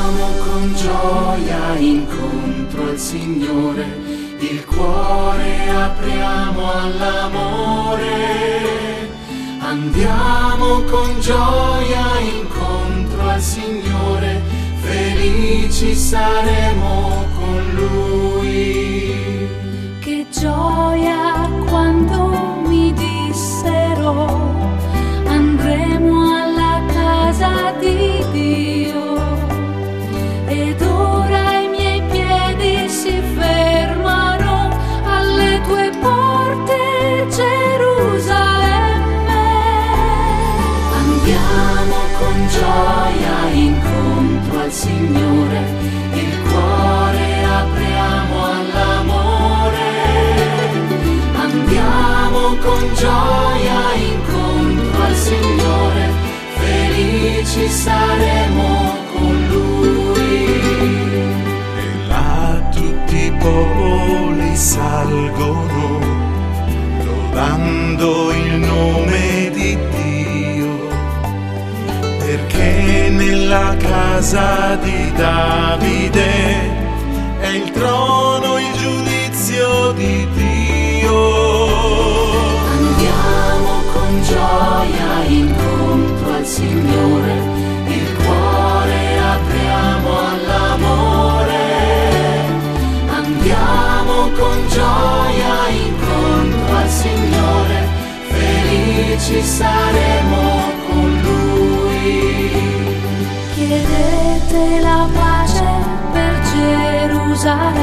Andiamo con gioia incontro al Signore, il cuore apriamo all'amore. Andiamo con gioia incontro al Signore, felici saremo con Lui. Che gioia quando mi dissero andremo alla casa di Dio, ed ora i miei piedi si fermano alle tue porte, Gerusalemme. Andiamo con gioia incontro al Signore, il cuore apriamo all'amore. Andiamo con gioia incontro al Signore, felici saremo con Lui. E là tutti i popoli salgono, lodando il nome di Dio, perché nella casa di Davide è il trono, il giudizio di Dio. Andiamo con gioia incontro al Signore, il cuore apriamo all'amore. Andiamo con gioia incontro al Signore, felici saremo con Lui. Chiedete la pace per Gerusalemme.